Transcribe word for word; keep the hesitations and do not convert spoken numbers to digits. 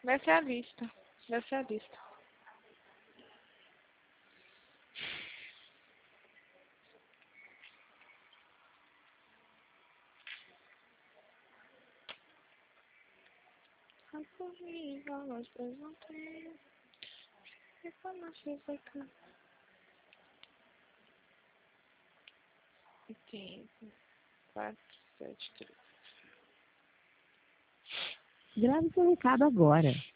Deve ser a lista. Deve ser a lista. Tem quatro, sete, três. Grave seu recado agora.